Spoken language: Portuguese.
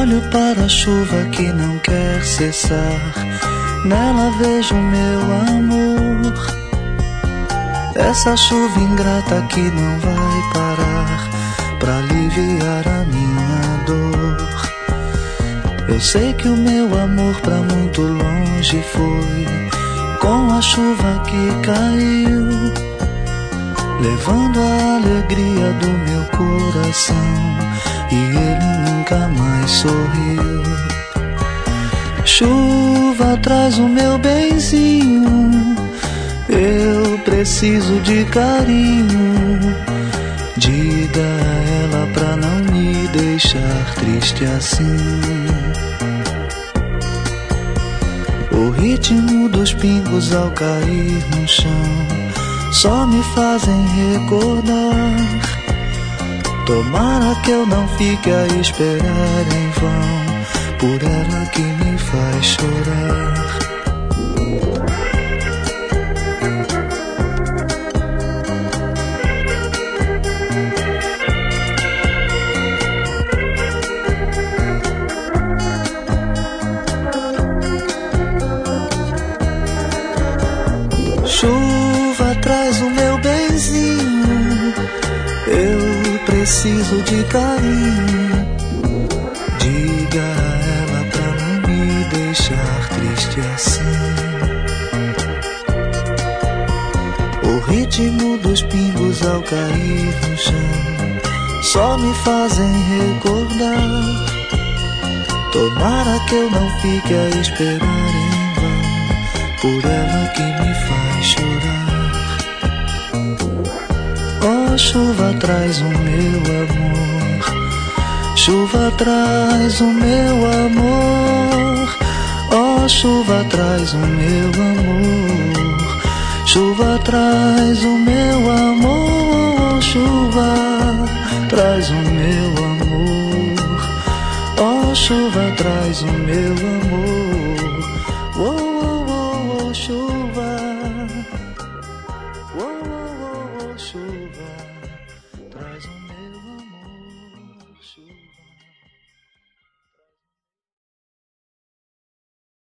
Olho para a chuva que não quer cessar, nela vejo meu amor. Essa chuva ingrata que não vai parar pra aliviar a minha dor. Eu sei que o meu amor pra muito longe foi, com a chuva que caiu, levando a alegria do meu coração, e ele nunca mais sorriu. Chuva, traz o meu benzinho, eu preciso de carinho. Diga a ela pra não me deixar triste assim. O ritmo dos pingos ao cair no chão só me fazem recordar. Tomara que eu não fique a esperar em vão por ela que me faz chorar. Chuva, traz o meu benzinho, eu preciso de carinho. Diga a ela pra não me deixar triste assim. O ritmo dos pingos ao cair no chão só me fazem recordar. Tomara que eu não fique a esperar em vão por ela que me faz chorar. Oh, chuva, traz o meu amor, chuva, traz o meu amor. Oh, chuva, traz o meu amor, chuva, traz o meu amor. Chuva, traz o meu amor. Oh, chuva, traz o meu amor.